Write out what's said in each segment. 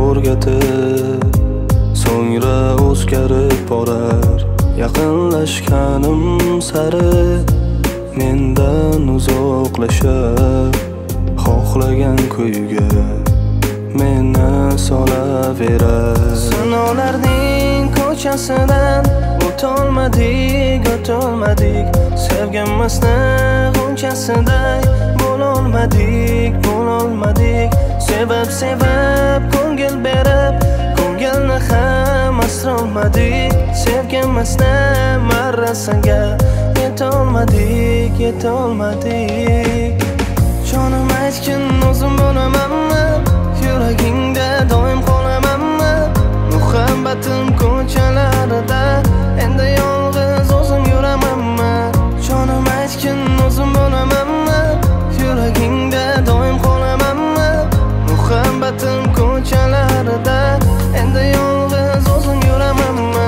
o'rgatib, so'ngra o'zgarib borar. Yaqinlashganim sari mendan uzoqlashib, xohlagan kuyga meni solaverar. Sinovlarning ko'chasidan o'tolmadik. Sevganmasni g'unchasiday bo'lolmadik. Sevib ko'ngil berib, ko'ngilni ham asrolmadik. Sevganmasni marrasiga yetolmadik. Jonim aytgin, o'zim bo'lamanmi? Yuragingda doim qolamanmi? Muhabbatim ko'chalarida endi yolg'iz o'zim yuramanmi? Jonim aytgin, o'zim bo'lamanmi? Yuragingda doim qolamanmi? Muhabbatim ko'chalarida endi yolg'iz o'zim yuramanmi?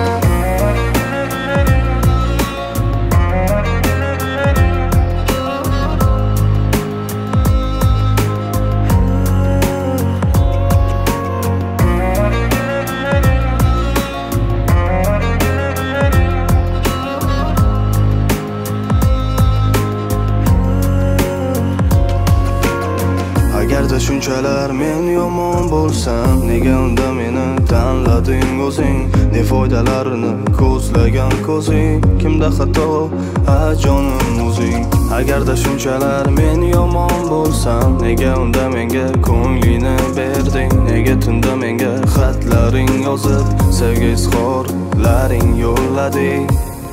Agarda shunchalar men yomon bo'lsam, nega unda meni tanlading o'zing? Ne foydalarini ko'zlagan ko'zing? Kimda xato, jonim o'zing? Agarda shunchalar men yomon bo'lsam, nega unda menga ko'nglingni berding? Nega tunda menga xatlaring yozib, sevgi izhorlaring yo'llading?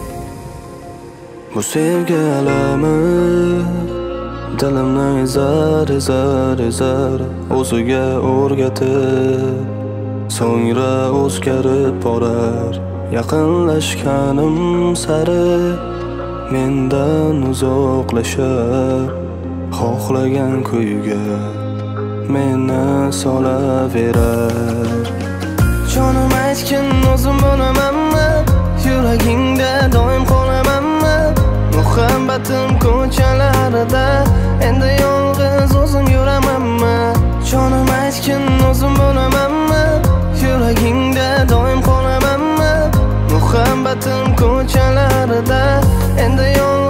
Bu sevgi alami dilimni ezar o'ziga o'rgatib, so'ngra o'zgarib borar. Yaqinlashganim sari mendan uzoqlashib, xohlagan kuyga meni solaverar. Jonim aytgin, o'zim bo'lamanmi? Yuragingda doim qolamanmi? Muhabbatim ko'chalarida endi yolg'iz o'zim yuramanmi? Jonim aytgin, o'zim bo'lamanmi? Yuragingda doim qolamanmi? Muhabbatim ko'chalarida endi yolg'iz